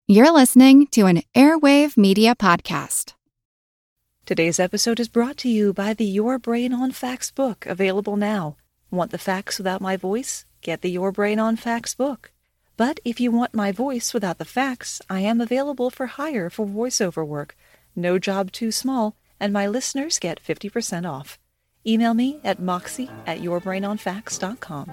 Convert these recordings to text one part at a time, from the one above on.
You're listening to an Airwave Media Podcast. Today's episode is brought to you by the Your Brain on Facts book, available now. Want the facts without my voice? Get the Your Brain on Facts book. But if you want my voice without the facts, I am available for hire for voiceover work. No job too small, and my listeners get 50% off. Email me at moxie@yourbrainonfacts.com.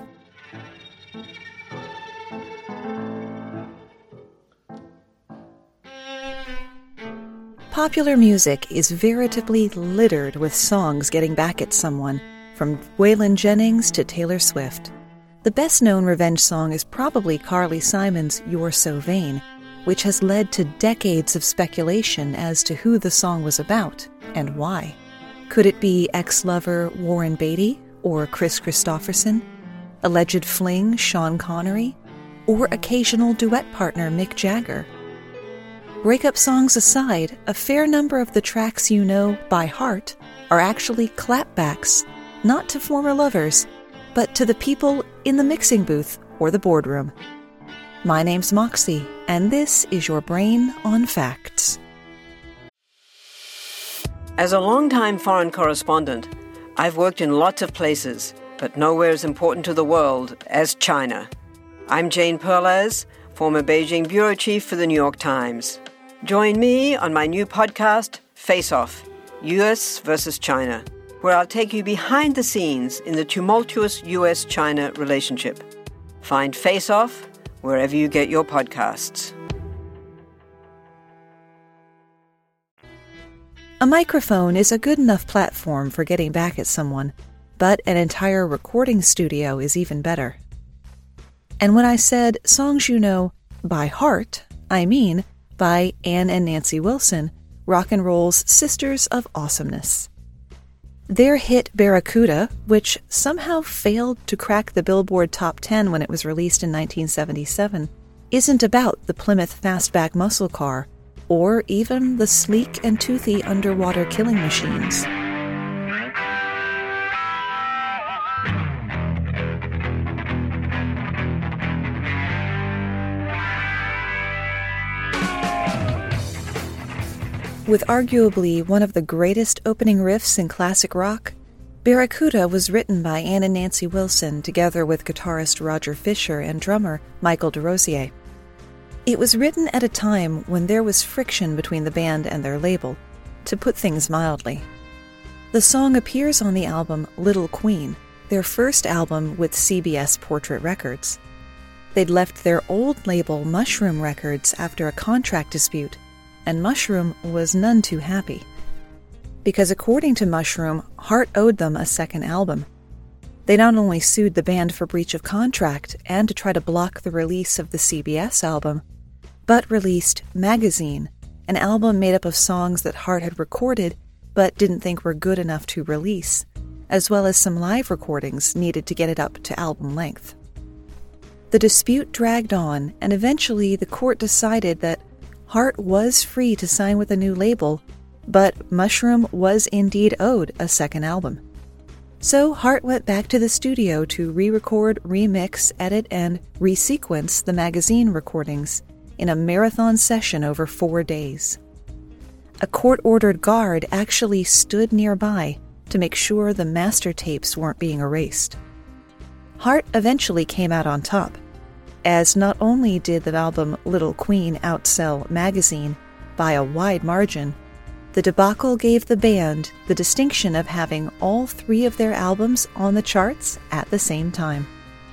Popular music is veritably littered with songs getting back at someone, from Waylon Jennings to Taylor Swift. The best-known revenge song is probably Carly Simon's You're So Vain, which has led to decades of speculation as to who the song was about and why. Could it be ex-lover Warren Beatty or Chris Christopherson, alleged fling Sean Connery, or occasional duet partner Mick Jagger? Breakup songs aside, a fair number of the tracks you know by heart are actually clapbacks, not to former lovers, but to the people in the mixing booth or the boardroom. My name's Moxie, and this is Your Brain on Facts. As a longtime foreign correspondent, I've worked in lots of places, but nowhere as important to the world as China. I'm Jane Perlez, former Beijing bureau chief for the New York Times. Join me on my new podcast, Face Off, U.S. versus China, where I'll take you behind the scenes in the tumultuous U.S.-China relationship. Find Face Off wherever you get your podcasts. A microphone is a good enough platform for getting back at someone, but an entire recording studio is even better. And when I said songs you know by heart, I mean by Ann and Nancy Wilson, rock and roll's Sisters of Awesomeness. Their hit Barracuda, which somehow failed to crack the Billboard Top 10 when it was released in 1977, isn't about the Plymouth Fastback muscle car or even the sleek and toothy underwater killing machines. With arguably one of the greatest opening riffs in classic rock, Barracuda was written by Ann and Nancy Wilson together with guitarist Roger Fisher and drummer Michael DeRosier. It was written at a time when there was friction between the band and their label, to put things mildly. The song appears on the album Little Queen, their first album with CBS Portrait Records. They'd left their old label Mushroom Records after a contract dispute, and Mushroom was none too happy. Because according to Mushroom, Heart owed them a second album. They not only sued the band for breach of contract and to try to block the release of the CBS album, but released Magazine, an album made up of songs that Heart had recorded but didn't think were good enough to release, as well as some live recordings needed to get it up to album length. The dispute dragged on, and eventually the court decided that Heart was free to sign with a new label, but Mushroom was indeed owed a second album. So Heart went back to the studio to re-record, remix, edit, and resequence the Magazine recordings in a marathon session over 4 days. A court-ordered guard actually stood nearby to make sure the master tapes weren't being erased. Heart eventually came out on top, as not only did the album Little Queen outsell Magazine by a wide margin, the debacle gave the band the distinction of having all 3 of their albums on the charts at the same time.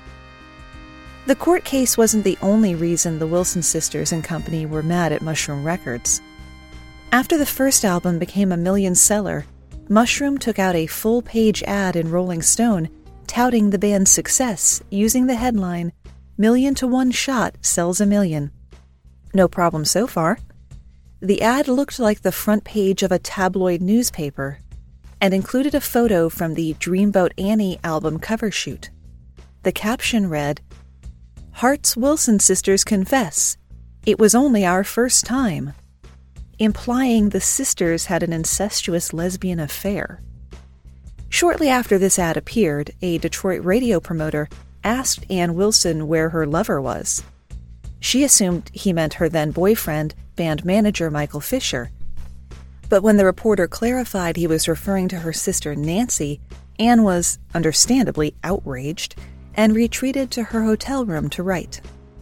The court case wasn't the only reason the Wilson sisters and company were mad at Mushroom Records. After the first album became a million seller, Mushroom took out a full-page ad in Rolling Stone touting the band's success using the headline, "Million to One Shot Sells a Million." No problem so far. The ad looked like the front page of a tabloid newspaper and included a photo from the Dreamboat Annie album cover shoot. The caption read, "Heart's Wilson sisters confess, it was only our first time," implying the sisters had an incestuous lesbian affair. Shortly after this ad appeared, a Detroit radio promoter asked Ann Wilson where her lover was. She assumed he meant her then-boyfriend, band manager Michael Fisher. But when the reporter clarified he was referring to her sister Nancy, Anne was, understandably, outraged and retreated to her hotel room to write.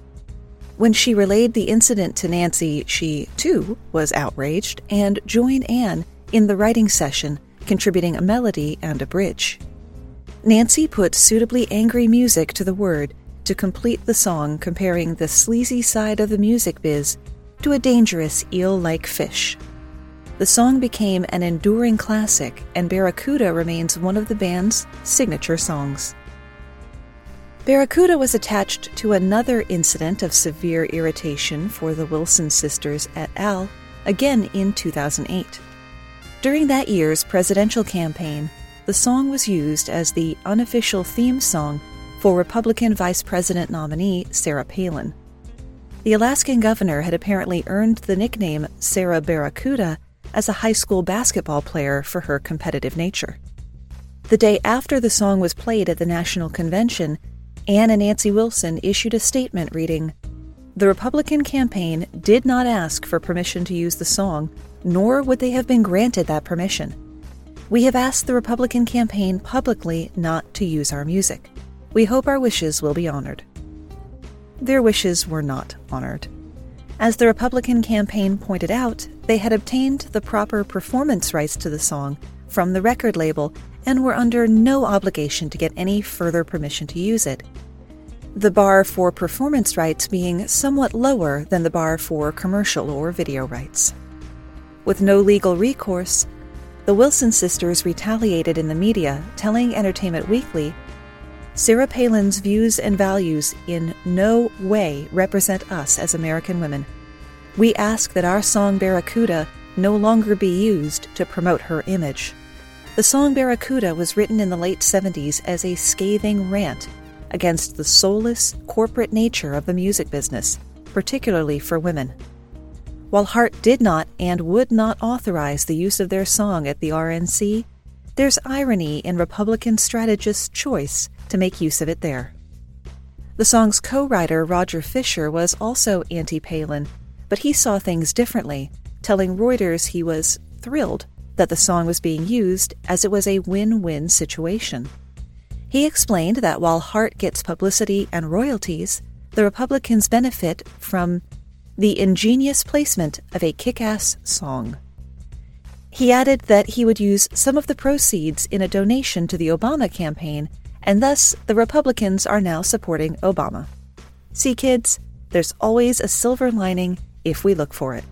When she relayed the incident to Nancy, she, too, was outraged and joined Anne in the writing session, contributing a melody and a bridge. Nancy put suitably angry music to the word to complete the song, comparing the sleazy side of the music biz to a dangerous eel-like fish. The song became an enduring classic, and Barracuda remains one of the band's signature songs. Barracuda was attached to another incident of severe irritation for the Wilson sisters et al., again in 2008. During that year's presidential campaign, the song was used as the unofficial theme song for Republican Vice President nominee Sarah Palin. The Alaskan governor had apparently earned the nickname Sarah Barracuda as a high school basketball player for her competitive nature. The day after the song was played at the national convention, Anne and Nancy Wilson issued a statement reading, "The Republican campaign did not ask for permission to use the song, nor would they have been granted that permission. We have asked the Republican campaign publicly not to use our music. We hope our wishes will be honored." Their wishes were not honored. As the Republican campaign pointed out, they had obtained the proper performance rights to the song from the record label and were under no obligation to get any further permission to use it, the bar for performance rights being somewhat lower than the bar for commercial or video rights. With no legal recourse, the Wilson sisters retaliated in the media, telling Entertainment Weekly, "Sarah Palin's views and values in no way represent us as American women. We ask that our song Barracuda no longer be used to promote her image." The song Barracuda was written in the late 70s as a scathing rant against the soulless, corporate nature of the music business, particularly for women. While Hart did not and would not authorize the use of their song at the RNC, there's irony in Republican strategists' choice to make use of it there. The song's co-writer, Roger Fisher, was also anti-Palin, but he saw things differently, telling Reuters he was thrilled that the song was being used as it was a win-win situation. He explained that while Hart gets publicity and royalties, the Republicans benefit from the ingenious placement of a kick-ass song. He added that he would use some of the proceeds in a donation to the Obama campaign, and thus the Republicans are now supporting Obama. See, kids, there's always a silver lining if we look for it.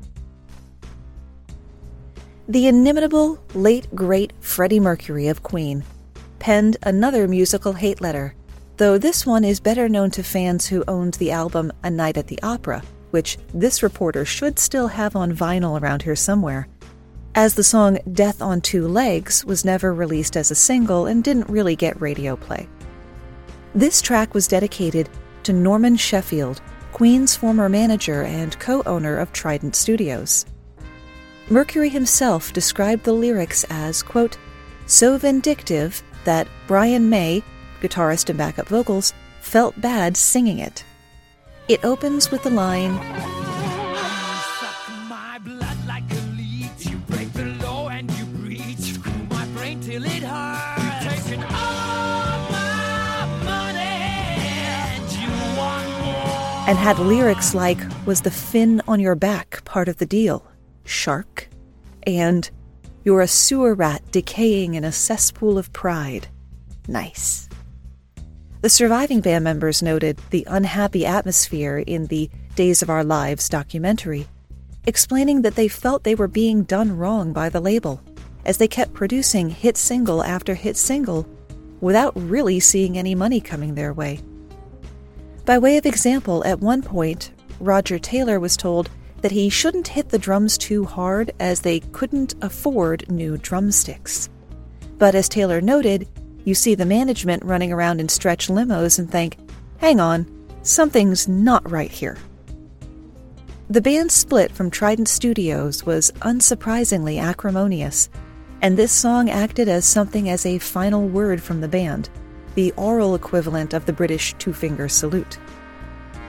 The inimitable, late great Freddie Mercury of Queen penned another musical hate letter, though this one is better known to fans who owned the album A Night at the Opera, which this reporter should still have on vinyl around here somewhere, as the song Death on Two Legs was never released as a single and didn't really get radio play. This track was dedicated to Norman Sheffield, Queen's former manager and co-owner of Trident Studios. Mercury himself described the lyrics as, quote, "so vindictive that Brian May, guitarist and backup vocals, felt bad singing it." It opens with the line, and had lyrics like, "was the fin on your back part of the deal, shark?" and "you're a sewer rat decaying in a cesspool of pride. Nice." The surviving band members noted the unhappy atmosphere in the Days of Our Lives documentary, explaining that they felt they were being done wrong by the label, as they kept producing hit single after hit single without really seeing any money coming their way. By way of example, at one point, Roger Taylor was told that he shouldn't hit the drums too hard as they couldn't afford new drumsticks. But as Taylor noted, you see the management running around in stretch limos and think, hang on, something's not right here. The band's split from Trident Studios was unsurprisingly acrimonious, and this song acted as something as a final word from the band, the oral equivalent of the British two-finger salute.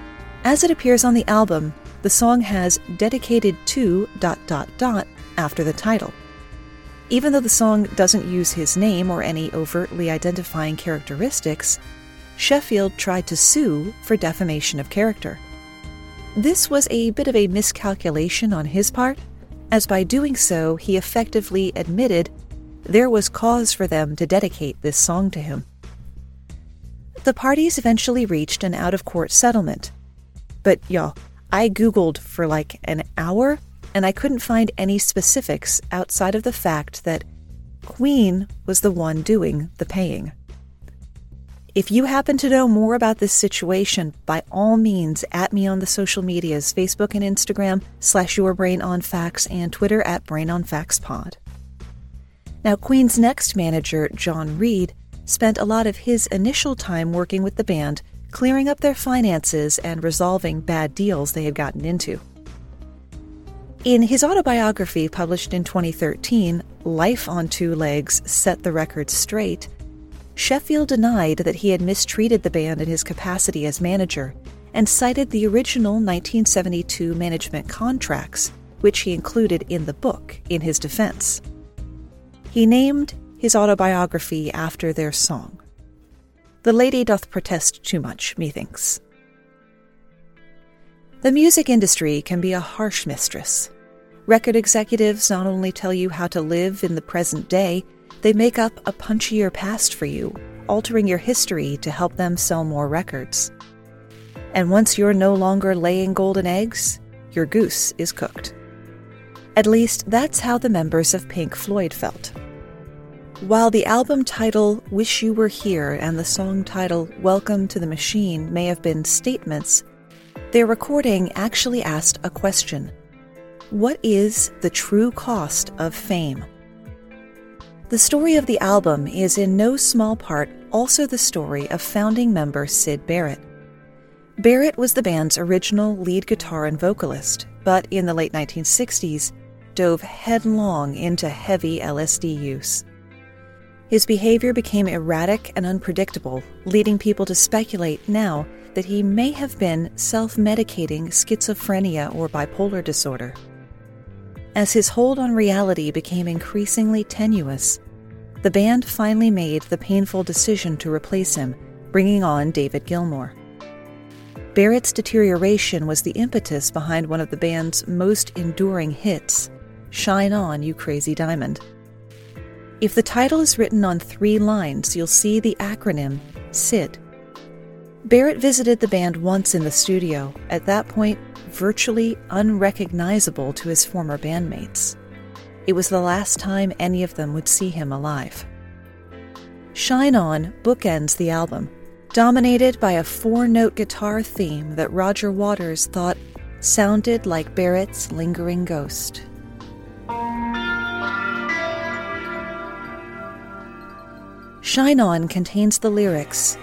As it appears on the album, the song has dedicated to ... after the title. Even though the song doesn't use his name or any overtly identifying characteristics, Sheffield tried to sue for defamation of character. This was a bit of a miscalculation on his part, as by doing so he effectively admitted there was cause for them to dedicate this song to him. The parties eventually reached an out-of-court settlement. But y'all, I Googled for like an hour, and I couldn't find any specifics outside of the fact that Queen was the one doing the paying. If you happen to know more about this situation, by all means, at me on the social medias, Facebook and Instagram, /YourBrainOnFacts, and Twitter @BrainOnFactsPod. Now, Queen's next manager, John Reid, spent a lot of his initial time working with the band, clearing up their finances and resolving bad deals they had gotten into. In his autobiography published in 2013, Life on Two Legs Set the Record Straight, Sheffield denied that he had mistreated the band in his capacity as manager and cited the original 1972 management contracts, which he included in the book, in his defense. He named his autobiography after their song. The lady doth protest too much, methinks. The music industry can be a harsh mistress. Record executives not only tell you how to live in the present day, they make up a punchier past for you, altering your history to help them sell more records. And once you're no longer laying golden eggs, your goose is cooked. At least that's how the members of Pink Floyd felt. While the album title Wish You Were Here and the song title Welcome to the Machine may have been statements, their recording actually asked a question. What is the true cost of fame? The story of the album is in no small part also the story of founding member Syd Barrett. Barrett was the band's original lead guitar and vocalist, but in the late 1960s, dove headlong into heavy LSD use. His behavior became erratic and unpredictable, leading people to speculate now that he may have been self-medicating schizophrenia or bipolar disorder. As his hold on reality became increasingly tenuous, the band finally made the painful decision to replace him, bringing on David Gilmour. Barrett's deterioration was the impetus behind one of the band's most enduring hits, Shine On, You Crazy Diamond. If the title is written on 3 lines, you'll see the acronym SID. Barrett visited the band once in the studio, at that point virtually unrecognizable to his former bandmates. It was the last time any of them would see him alive. Shine On bookends the album, dominated by a 4-note guitar theme that Roger Waters thought sounded like Barrett's lingering ghost. Shine On contains the lyrics,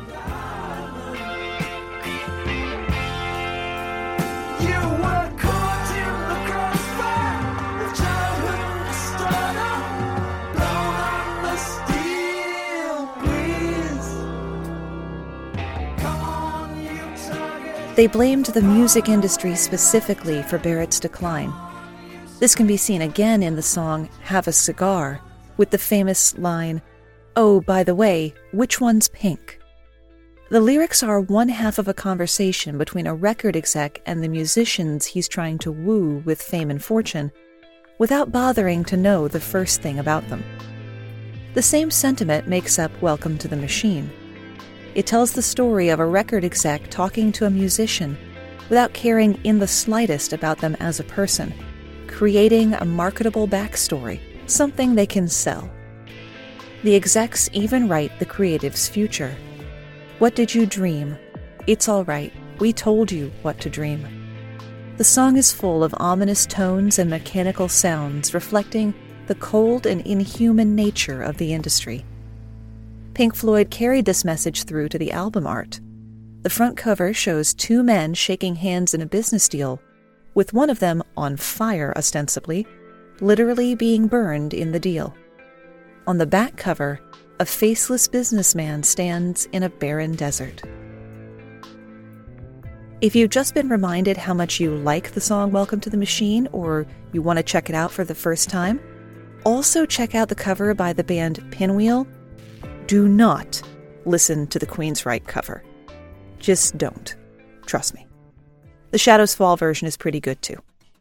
They blamed the music industry specifically for Barrett's decline. This can be seen again in the song Have a Cigar, with the famous line, "Oh, by the way, which one's pink?" The lyrics are one half of a conversation between a record exec and the musicians he's trying to woo with fame and fortune, without bothering to know the first thing about them. The same sentiment makes up Welcome to the Machine. It tells the story of a record exec talking to a musician without caring in the slightest about them as a person, creating a marketable backstory, something they can sell. The execs even write the creative's future. What did you dream? It's all right. We told you what to dream. The song is full of ominous tones and mechanical sounds reflecting the cold and inhuman nature of the industry. Pink Floyd carried this message through to the album art. The front cover shows 2 men shaking hands in a business deal, with one of them on fire ostensibly, literally being burned in the deal. On the back cover, a faceless businessman stands in a barren desert. If you've just been reminded how much you like the song Welcome to the Machine, or you want to check it out for the first time, also check out the cover by the band Pinwheel. Do not listen to the Queensryche cover. Just don't. Trust me. The Shadows Fall version is pretty good too.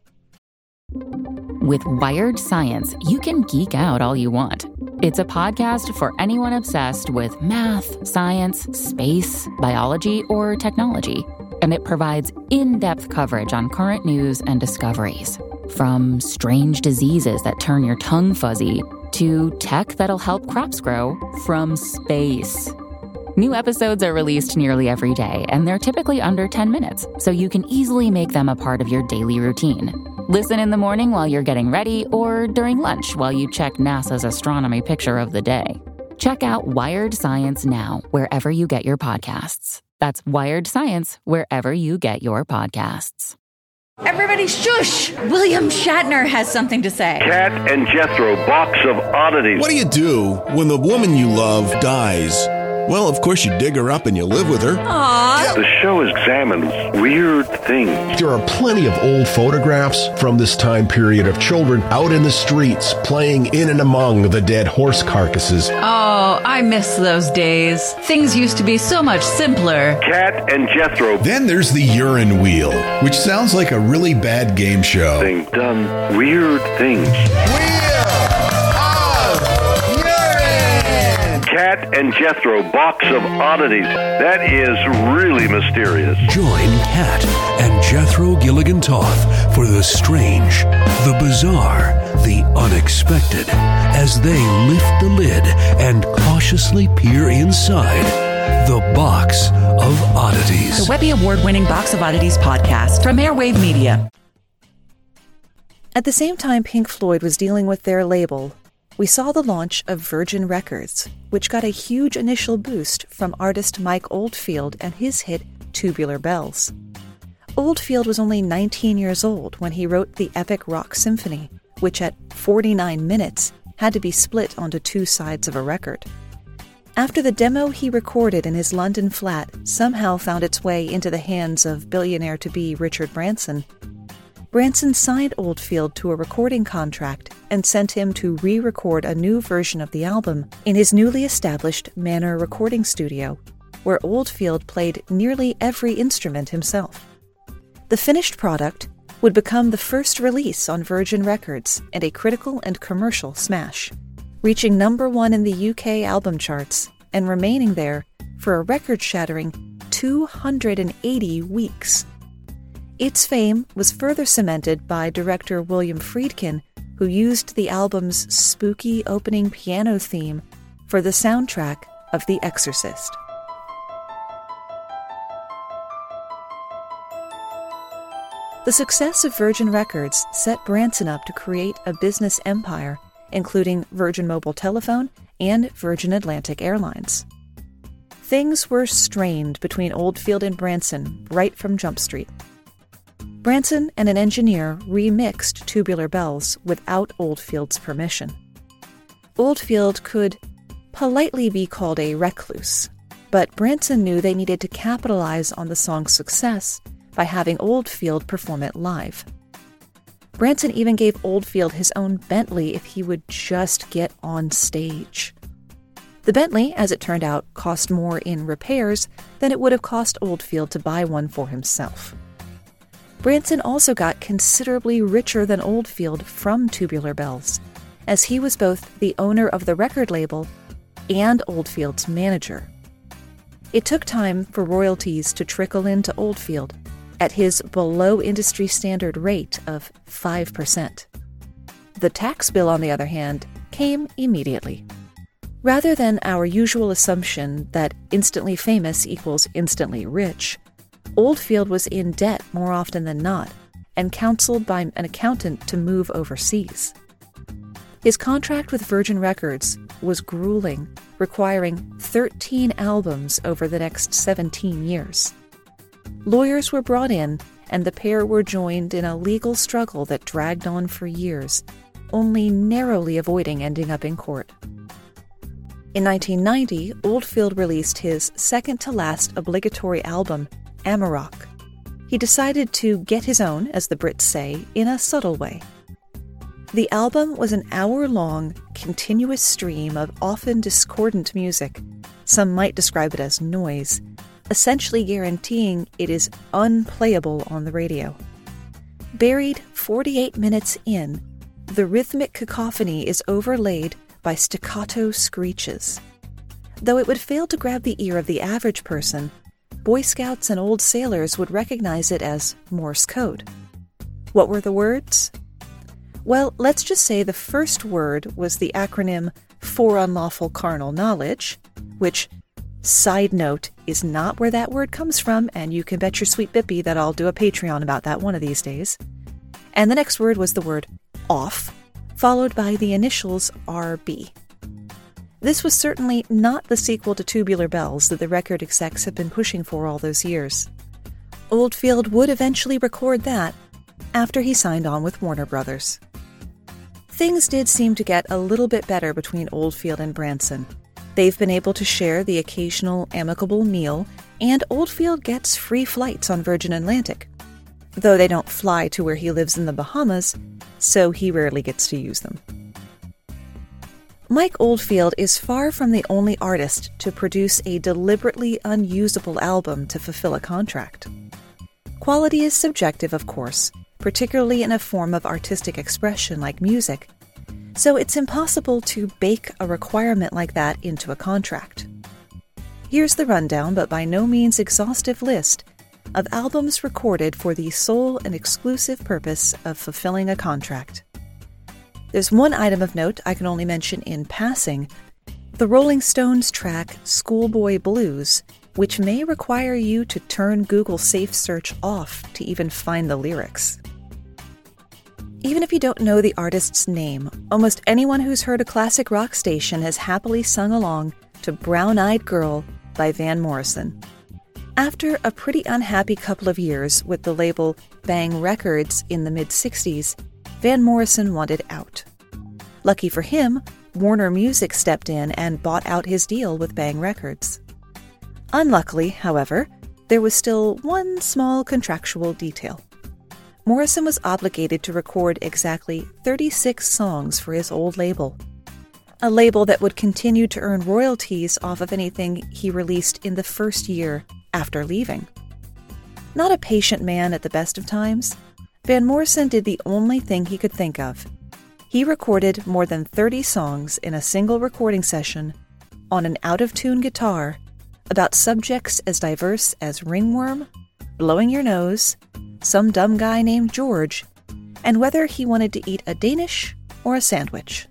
With Wired Science, you can geek out all you want. It's a podcast for anyone obsessed with math, science, space, biology, or technology. And it provides in-depth coverage on current news and discoveries. From strange diseases that turn your tongue fuzzy to tech that'll help crops grow from space. New episodes are released nearly every day, and they're typically under 10 minutes, so you can easily make them a part of your daily routine. Listen in the morning while you're getting ready, or during lunch while you check NASA's astronomy picture of the day. Check out Wired Science now, wherever you get your podcasts. That's Wired Science, wherever you get your podcasts. Everybody shush! William Shatner has something to say. Cat and Jethro, box of oddities. What do you do when the woman you love dies? Well, of course, you dig her up and you live with her. Aww. The show examines weird things. There are plenty of old photographs from this time period of children out in the streets playing in and among the dead horse carcasses. Oh, I miss those days. Things used to be so much simpler. Cat and Jethro. Then there's the urine wheel, which sounds like a really bad game show. They've done weird things. Cat and Jethro, box of oddities. That is really mysterious. Join Cat and Jethro Gilligan Toth for the strange, the bizarre, the unexpected, as they lift the lid and cautiously peer inside the Box of Oddities. The Webby Award-winning Box of Oddities podcast from Airwave Media. At the same time Pink Floyd was dealing with their label, we saw the launch of Virgin Records, which got a huge initial boost from artist Mike Oldfield and his hit Tubular Bells. Oldfield was only 19 years old when he wrote the epic rock symphony, which at 49 minutes had to be split onto two sides of a record. After the demo he recorded in his London flat somehow found its way into the hands of billionaire-to-be Richard Branson, Branson signed Oldfield to a recording contract and sent him to re-record a new version of the album in his newly established Manor recording studio, where Oldfield played nearly every instrument himself. The finished product would become the first release on Virgin Records and a critical and commercial smash, reaching number 1 in the UK album charts and remaining there for a record-shattering 280 weeks. Its fame was further cemented by director William Friedkin, who used the album's spooky opening piano theme for the soundtrack of The Exorcist. The success of Virgin Records set Branson up to create a business empire, including Virgin Mobile Telephone and Virgin Atlantic Airlines. Things were strained between Oldfield and Branson right from Jump Street. Branson and an engineer remixed Tubular Bells without Oldfield's permission. Oldfield could politely be called a recluse, but Branson knew they needed to capitalize on the song's success by having Oldfield perform it live. Branson even gave Oldfield his own Bentley if he would just get on stage. The Bentley, as it turned out, cost more in repairs than it would have cost Oldfield to buy one for himself. Branson also got considerably richer than Oldfield from Tubular Bells, as he was both the owner of the record label and Oldfield's manager. It took time for royalties to trickle into Oldfield at his below-industry standard rate of 5%. The tax bill, on the other hand, came immediately. Rather than our usual assumption that instantly famous equals instantly rich, Oldfield was in debt more often than not, and counseled by an accountant to move overseas. His contract with Virgin Records was grueling, requiring 13 albums over the next 17 years. Lawyers were brought in, and the pair were joined in a legal struggle that dragged on for years, only narrowly avoiding ending up in court. In 1990, Oldfield released his second-to-last obligatory album, Amarok. he decided to get his own, as the Brits say, in a subtle way. The album was an hour-long, continuous stream of often discordant music. Some might describe it as noise, essentially guaranteeing it is unplayable on the radio. Buried 48 minutes in, the rhythmic cacophony is overlaid by staccato screeches. Though it would fail to grab the ear of the average person, Boy Scouts and old sailors would recognize it as Morse code. What were the words? Well, let's just say the first word was the acronym For Unlawful Carnal Knowledge, which, side note, is not where that word comes from, and you can bet your sweet bippy that I'll do a Patreon about that one of these days. And the next word was the word off, followed by the initials RB. This was certainly not the sequel to Tubular Bells that the record execs have been pushing for all those years. Oldfield would eventually record that after he signed on with Warner Brothers. Things did seem to get a little bit better between Oldfield and Branson. They've been able to share the occasional amicable meal, and Oldfield gets free flights on Virgin Atlantic, though they don't fly to where he lives in the Bahamas, so he rarely gets to use them. Mike Oldfield is far from the only artist to produce a deliberately unusable album to fulfill a contract. Quality is subjective, of course, particularly in a form of artistic expression like music, so it's impossible to bake a requirement like that into a contract. Here's the rundown, but by no means exhaustive list, of albums recorded for the sole and exclusive purpose of fulfilling a contract. There's one item of note I can only mention in passing: the Rolling Stones track Schoolboy Blues, which may require you to turn Google Safe Search off to even find the lyrics. Even if you don't know the artist's name, almost anyone who's heard a classic rock station has happily sung along to Brown Eyed Girl by Van Morrison. After a pretty unhappy couple of years with the label Bang Records in the mid-60s, Van Morrison wanted out. Lucky for him, Warner Music stepped in and bought out his deal with Bang Records. Unluckily, however, there was still one small contractual detail. Morrison was obligated to record exactly 36 songs for his old label, a label that would continue to earn royalties off of anything he released in the first year after leaving. Not a patient man at the best of times, Van Morrison did the only thing he could think of. He recorded more than 30 songs in a single recording session on an out-of-tune guitar about subjects as diverse as ringworm, blowing your nose, some dumb guy named George, and whether he wanted to eat a Danish or a sandwich.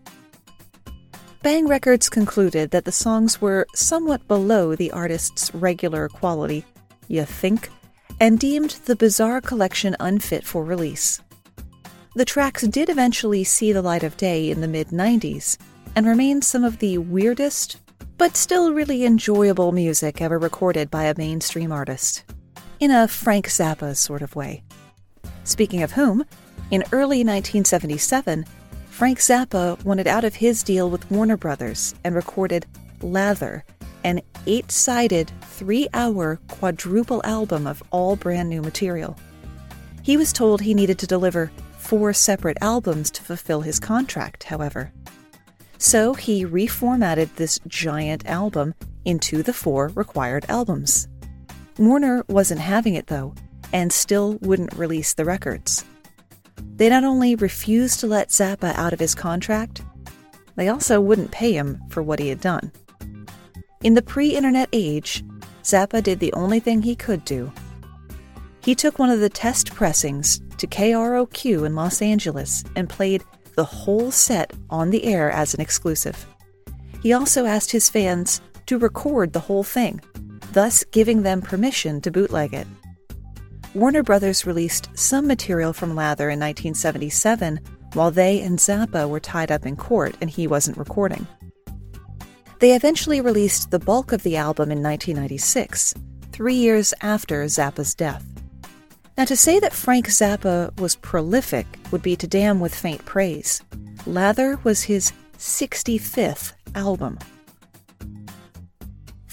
Bang Records concluded that the songs were somewhat below the artist's regular quality, you think, and deemed the bizarre collection unfit for release. The tracks did eventually see the light of day in the mid-90s, and remain some of the weirdest, but still really enjoyable music ever recorded by a mainstream artist, in a Frank Zappa sort of way. Speaking of whom, in early 1977, Frank Zappa wanted out of his deal with Warner Brothers and recorded Lather, an 8-sided, 3-hour quadruple album of all brand new material. He was told he needed to deliver 4 separate albums to fulfill his contract, however. So he reformatted this giant album into the 4 required albums. Warner wasn't having it, though, and still wouldn't release the records. They not only refused to let Zappa out of his contract, they also wouldn't pay him for what he had done. In the pre-internet age, Zappa did the only thing he could do. He took one of the test pressings to KROQ in Los Angeles and played the whole set on the air as an exclusive. He also asked his fans to record the whole thing, thus giving them permission to bootleg it. Warner Brothers released some material from Lather in 1977 while they and Zappa were tied up in court and he wasn't recording. They eventually released the bulk of the album in 1996, 3 years after Zappa's death. Now, to say that Frank Zappa was prolific would be to damn with faint praise. Lather was his 65th album.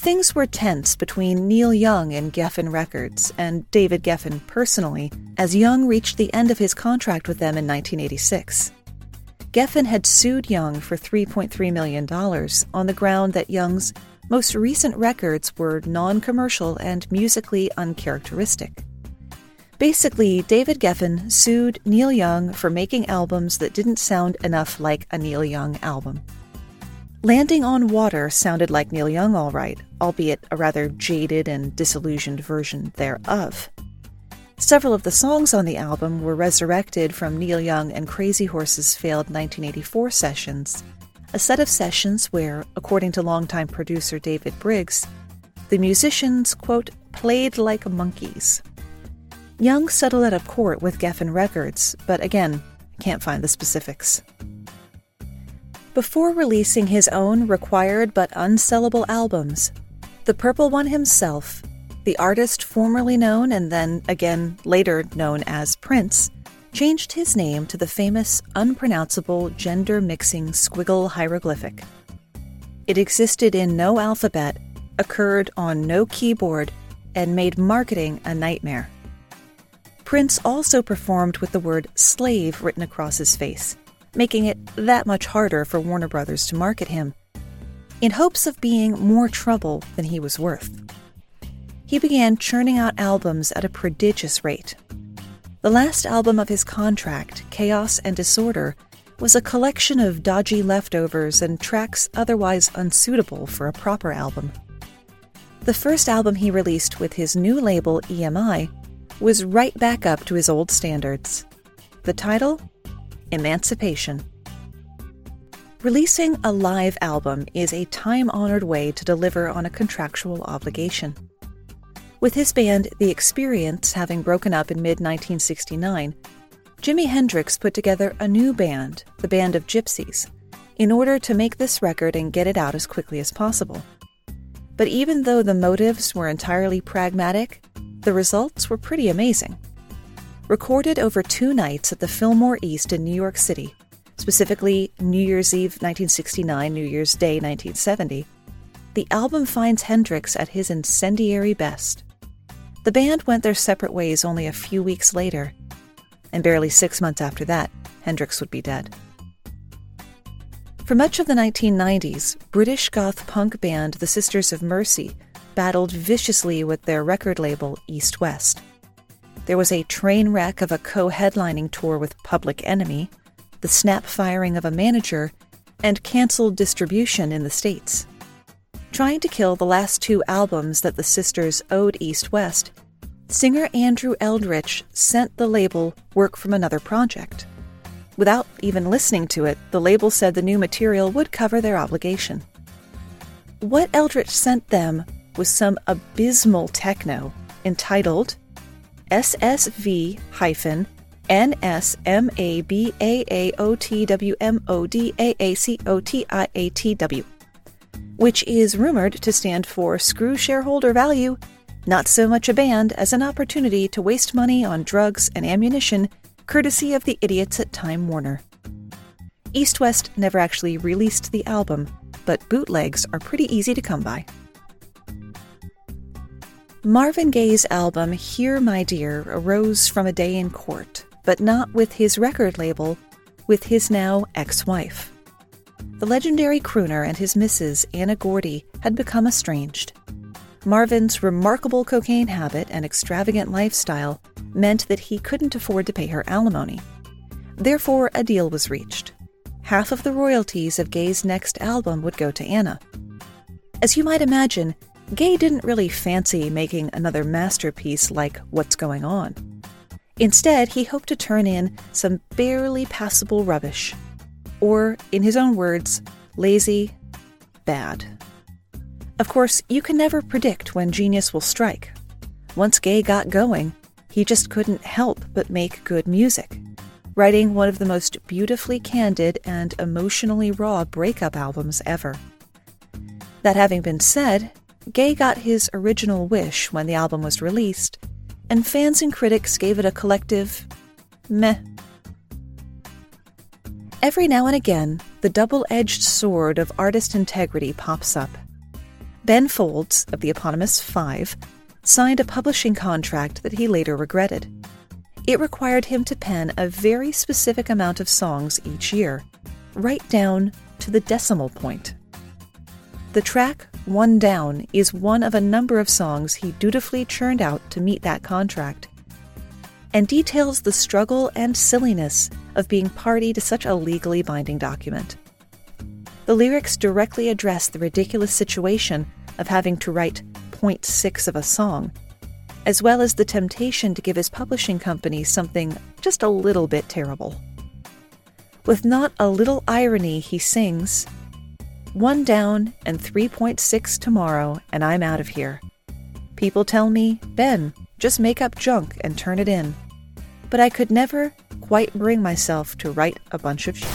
Things were tense between Neil Young and Geffen Records, and David Geffen personally, as Young reached the end of his contract with them in 1986. Geffen had sued Young for $3.3 million on the ground that Young's most recent records were non-commercial and musically uncharacteristic. Basically, David Geffen sued Neil Young for making albums that didn't sound enough like a Neil Young album. Landing on Water sounded like Neil Young all right, albeit a rather jaded and disillusioned version thereof. Several of the songs on the album were resurrected from Neil Young and Crazy Horse's failed 1984 sessions, a set of sessions where, according to longtime producer David Briggs, the musicians, quote, played like monkeys. Young settled out of court with Geffen Records, but again, can't find the specifics. Before releasing his own required but unsellable albums, the Purple One himself, the artist formerly known and then again later known as Prince, changed his name to the famous unpronounceable gender-mixing squiggle hieroglyphic. It existed in no alphabet, occurred on no keyboard, and made marketing a nightmare. Prince also performed with the word slave written across his face, making it that much harder for Warner Brothers to market him, in hopes of being more trouble than he was worth. He began churning out albums at a prodigious rate. The last album of his contract, Chaos and Disorder, was a collection of dodgy leftovers and tracks otherwise unsuitable for a proper album. The first album he released with his new label, EMI, was right back up to his old standards. The title? Emancipation. Releasing a live album is a time-honored way to deliver on a contractual obligation. With his band The Experience having broken up in mid-1969, Jimi Hendrix put together a new band, the Band of Gypsies, in order to make this record and get it out as quickly as possible. But even though the motives were entirely pragmatic, the results were pretty amazing. Recorded over 2 nights at the Fillmore East in New York City, specifically New Year's Eve 1969, New Year's Day 1970, the album finds Hendrix at his incendiary best. The band went their separate ways only a few weeks later, and barely 6 months after that, Hendrix would be dead. For much of the 1990s, British goth punk band The Sisters of Mercy battled viciously with their record label East West. There was a train wreck of a co-headlining tour with Public Enemy, the snap firing of a manager, and canceled distribution in the States. Trying to kill the last 2 albums that the sisters owed East West, singer Andrew Eldritch sent the label work from another project. Without even listening to it, the label said the new material would cover their obligation. What Eldritch sent them was some abysmal techno entitled SSV-NSMABAAOTWMODAACOTIATW, which is rumored to stand for Screw Shareholder Value, not so much a band as an opportunity to waste money on drugs and ammunition, courtesy of the idiots at Time Warner. East West never actually released the album, but bootlegs are pretty easy to come by. Marvin Gaye's album Here My Dear arose from a day in court, but not with his record label, with his now ex-wife. The legendary crooner and his missus, Anna Gordy, had become estranged. Marvin's remarkable cocaine habit and extravagant lifestyle meant that he couldn't afford to pay her alimony. Therefore, a deal was reached. Half of the royalties of Gaye's next album would go to Anna. As you might imagine, Gaye didn't really fancy making another masterpiece like What's Going On. Instead, he hoped to turn in some barely passable rubbish. Or, in his own words, lazy, bad. Of course, you can never predict when genius will strike. Once Gaye got going, he just couldn't help but make good music, writing one of the most beautifully candid and emotionally raw breakup albums ever. That having been said, Gaye got his original wish when the album was released, and fans and critics gave it a collective meh. Every now and again, the double-edged sword of artist integrity pops up. Ben Folds, of the eponymous Five, signed a publishing contract that he later regretted. It required him to pen a very specific amount of songs each year, right down to the decimal point. The track One Down is one of a number of songs he dutifully churned out to meet that contract, and details the struggle and silliness of being party to such a legally binding document. The lyrics directly address the ridiculous situation of having to write 0.6 of a song, as well as the temptation to give his publishing company something just a little bit terrible. With not a little irony, he sings, "One down and 3.6 tomorrow, and I'm out of here. People tell me, Ben, just make up junk and turn it in. But I could never quite bring myself to write a bunch of shit."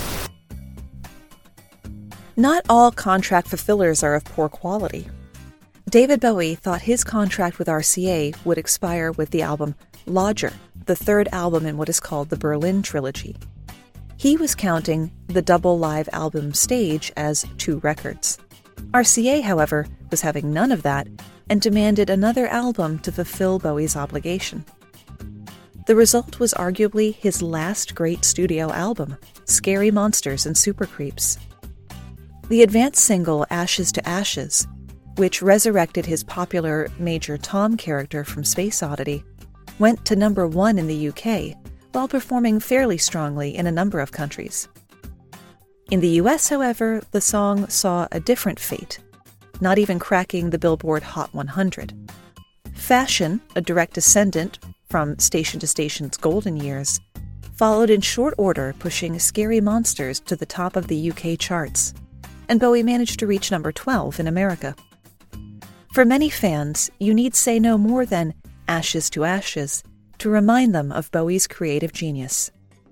Not all contract fulfillers are of poor quality. David Bowie thought his contract with RCA would expire with the album Lodger, the third album in what is called the Berlin Trilogy. He was counting the double live album stage as 2 records. RCA, however, was having none of that and demanded another album to fulfill Bowie's obligation. The result was arguably his last great studio album, Scary Monsters and Super Creeps. The advance single Ashes to Ashes, which resurrected his popular Major Tom character from Space Oddity, went to number 1 in the UK, while performing fairly strongly in a number of countries. In the US, however, the song saw a different fate, not even cracking the Billboard Hot 100. Fashion, a direct descendant from Station to Station's golden years, followed in short order, pushing Scary Monsters to the top of the UK charts, and Bowie managed to reach number 12 in America. For many fans, you need say no more than Ashes to Ashes to remind them of Bowie's creative genius.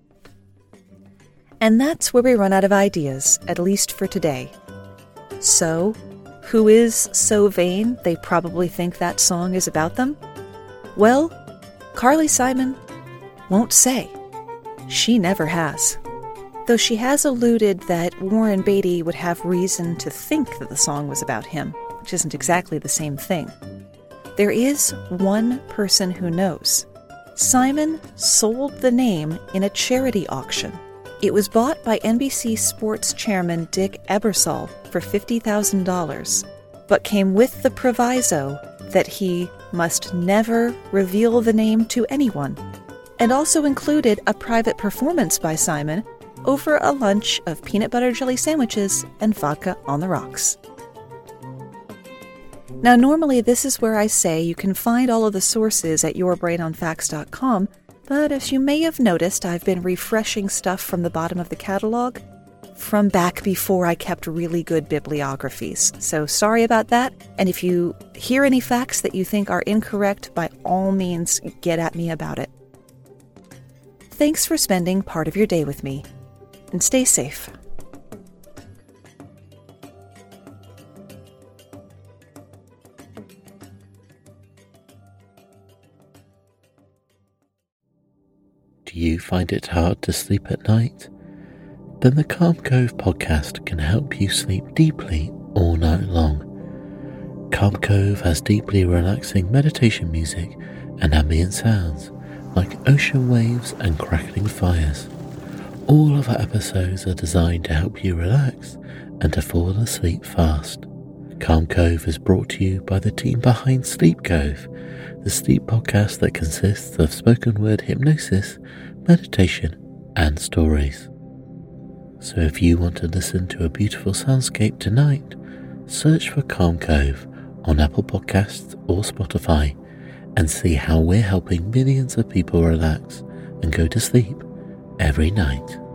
And that's where we run out of ideas, at least for today. So, who is so vain they probably think that song is about them? Well, Carly Simon won't say. She never has. Though she has alluded that Warren Beatty would have reason to think that the song was about him, which isn't exactly the same thing. There is one person who knows. Simon sold the name in a charity auction. It was bought by NBC Sports chairman Dick Ebersol for $50,000, but came with the proviso that he must never reveal the name to anyone, and also included a private performance by Simon over a lunch of peanut butter jelly sandwiches and vodka on the rocks. Now, normally this is where I say you can find all of the sources at yourbrainonfacts.com, but as you may have noticed, I've been refreshing stuff from the bottom of the catalog from back before I kept really good bibliographies. So sorry about that, and if you hear any facts that you think are incorrect, by all means, get at me about it. Thanks for spending part of your day with me, and stay safe. Do you find it hard to sleep at night? Then the Calm Cove podcast can help you sleep deeply all night long. Calm Cove has deeply relaxing meditation music and ambient sounds like ocean waves and crackling fires. All of our episodes are designed to help you relax and to fall asleep fast. Calm Cove is brought to you by the team behind Sleep Cove, the sleep podcast that consists of spoken word hypnosis, meditation, and stories. So if you want to listen to a beautiful soundscape tonight, search for Calm Cove on Apple Podcasts or Spotify and see how we're helping millions of people relax and go to sleep every night.